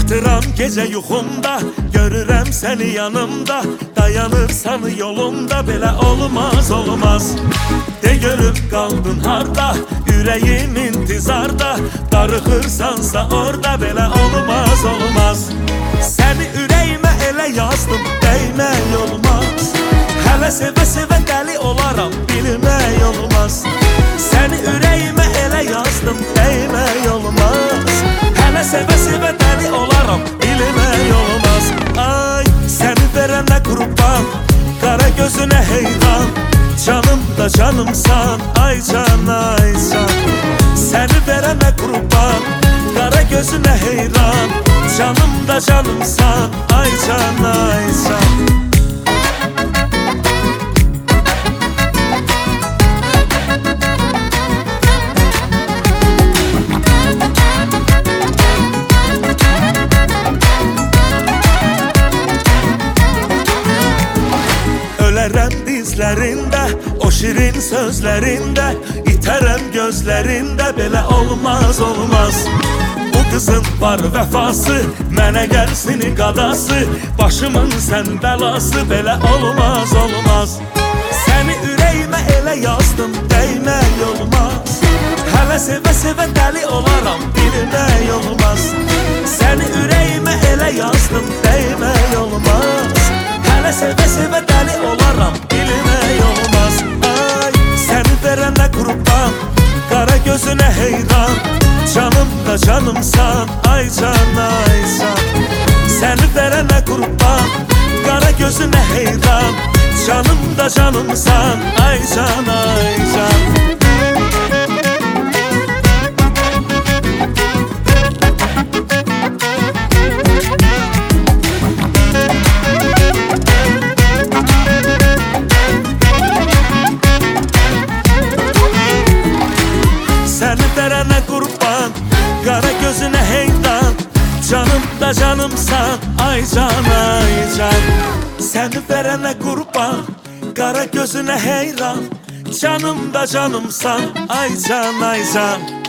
Yatıram gece yuxumda, görürəm səni yanımda. Dayanırsan yolumda, belə olmaz olmaz. De görüb qaldın harda, ürəyim intizarda. Darıxırsansa orada, belə olmaz olmaz. Səni ürəyimə elə yazdım, dəymək olmaz. Hələ sevə-sevə dəli olaram, bilmək olmaz. Səni ürəyimə elə yazdım, dəymək olmaz. Hələ sevə-sevə dəli olaram, bilmək olmaz. Ay, səni verənə qurban, qara gözünə heyran. Canım da canımsan, ay can, ay can. Səni verənə qurban, qara gözünə heyran. Canım da canımsan, ay can, ay can. Ölərəm dizlərində, o şirin sözlərində. İtərəm gözlərində, belə olmaz olmaz. Bu qızın var vəfası, mənə gəlsin qadası. Başımın sən bəlası, belə olmaz olmaz. Səni ürəyimə elə yazdım, dəymək olmaz. Hələ sevə-sevə dəli olaram, bilmək olmaz. Səni ürəyimə elə yazdım, dəymək olmaz. Hələ sevə-sevə dəli olaram, bilmək olmaz. Ay, səni verənə qurban, qara gözünə heyran. Canım da canımsan, ay can, ay can. Səni verənə qurban, qara gözünə heyran. Canım da canımsan, ay can, ay can. Səni verənə qurban, qara gözünə heyran. Canım da canımsan, ay can, ay can. Səni verənə qurban, qara gözünə heyran. Canım da canımsan, ay can, ay can.